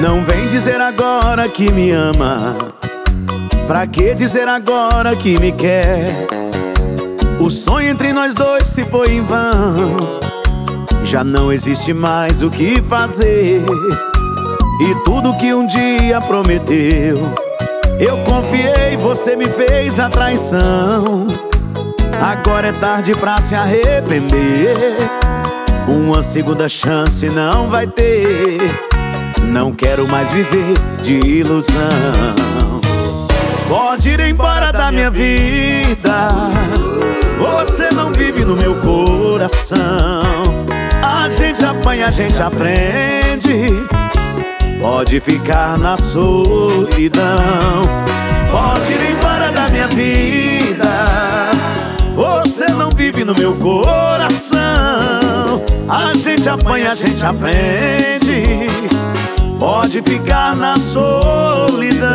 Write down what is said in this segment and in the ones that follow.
Não vem dizer agora que me ama. Pra que dizer agora que me quer? O sonho entre nós dois se foi em vão. Já não existe mais o que fazer. E tudo que um dia prometeu, eu confiei, você me fez a traição. Agora é tarde pra se arrepender. Uma segunda chance não vai ter. Não quero mais viver de ilusão. Pode ir embora da minha vida. Você não vive no meu coração. A gente apanha, a gente aprende. Pode ficar na solidão. Pode ir embora da minha vida. Você não vive no meu coração. A gente apanha, a gente aprende. Pode ficar na solidão.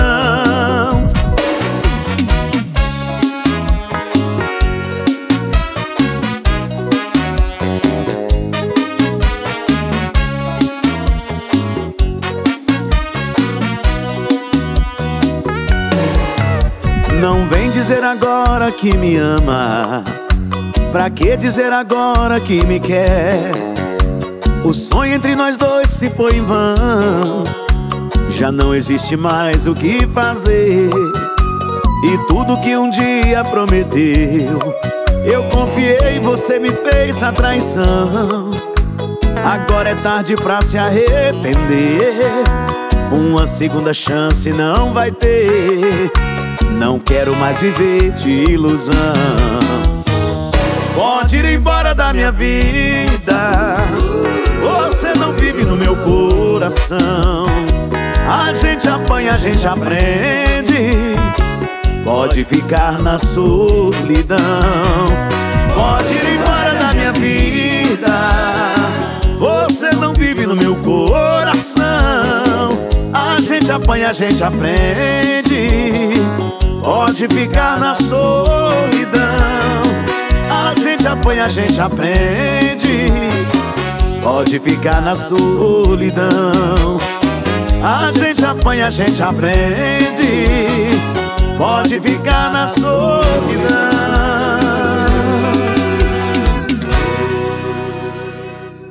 Não vem dizer agora que me ama. Pra que dizer agora que me quer? O sonho entre nós dois se foi em vão. Já não existe mais o que fazer. E tudo que um dia prometeu, eu confiei, você me fez a traição. Agora é tarde pra se arrepender. Uma segunda chance não vai ter. Não quero mais viver de ilusão. Pode ir embora da minha vida. Você não vive no meu coração. A gente apanha, a gente aprende. Pode ficar na solidão. Pode ir embora da minha vida. Você não vive no meu coração. A gente apanha, a gente aprende. Pode ficar na solidão. A gente apanha, a gente aprende. Pode ficar na solidão. A gente apanha, a gente aprende. Pode ficar na solidão.